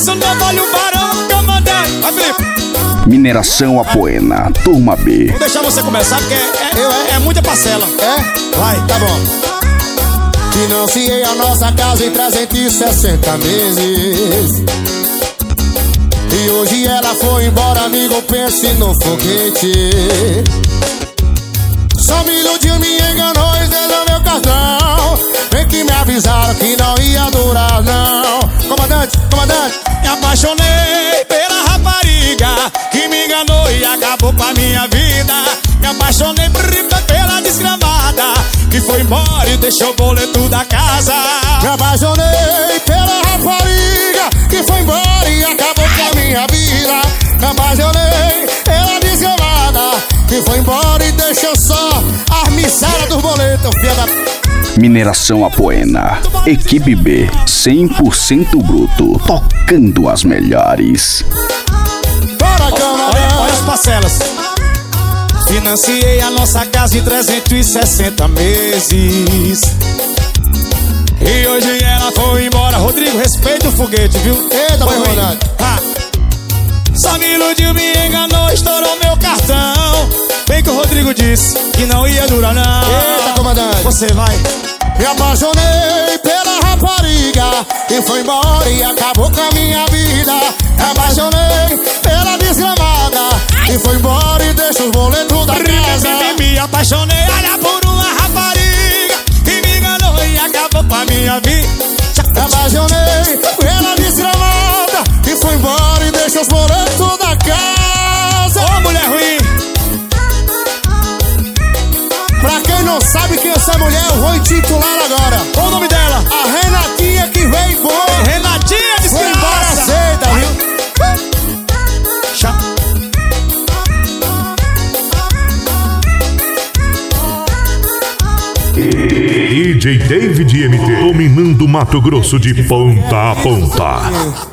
isso não vale o barão, comandante. Vai, Felipe. Mineração Apoena, turma B. Vou deixar você começar porque é muita parcela. É? Vai. Tá bom. Financiei a nossa casa em 360 meses. E hoje ela foi embora, amigo, pense no foguete. Só me iludiu, me enganou e deu meu cartão. Bem que me avisaram que não ia durar, não. Comandante, comandante. Me apaixonei pela rapariga que me enganou e acabou com a minha vida. Me apaixonei pela desgramada que foi embora e deixou o boleto da casa. Me apaixonei pela rapariga que foi embora e acabou com a minha vida. Me apaixonei pela desgramada que foi embora e deixou só a missara dos boletos, filha da... Mineração Apoena, equipe B, 100% bruto, tocando as melhores. Bora, camarada. Olha as parcelas. Financiei a nossa casa em 360 meses. E hoje ela foi embora. Rodrigo, respeita o foguete, viu? Eita, foi ruim. comandante. Só me iludiu, me enganou, estourou meu cartão. Bem que o Rodrigo disse que não ia durar, não. Eita, comandante. Você vai. Me apaixonei pela rapariga que foi embora e acabou com a minha vida. Me apaixonei pela desgramada que foi embora e deixou os boletos da casa. Me apaixonei, olha, por uma rapariga que me enganou e acabou com a minha vida. Me apaixonei pela desgramada que foi embora e deixou os boletos da casa. Ô, mulher ruim. Pra quem não sabe quem é essa mulher, eu vou intitular agora. Qual o nome dela? A Renatinha que veio embora. Renatinha Foi embora desgraça. cedo, viu? DJ David MT, dominando Mato Grosso de ponta a ponta.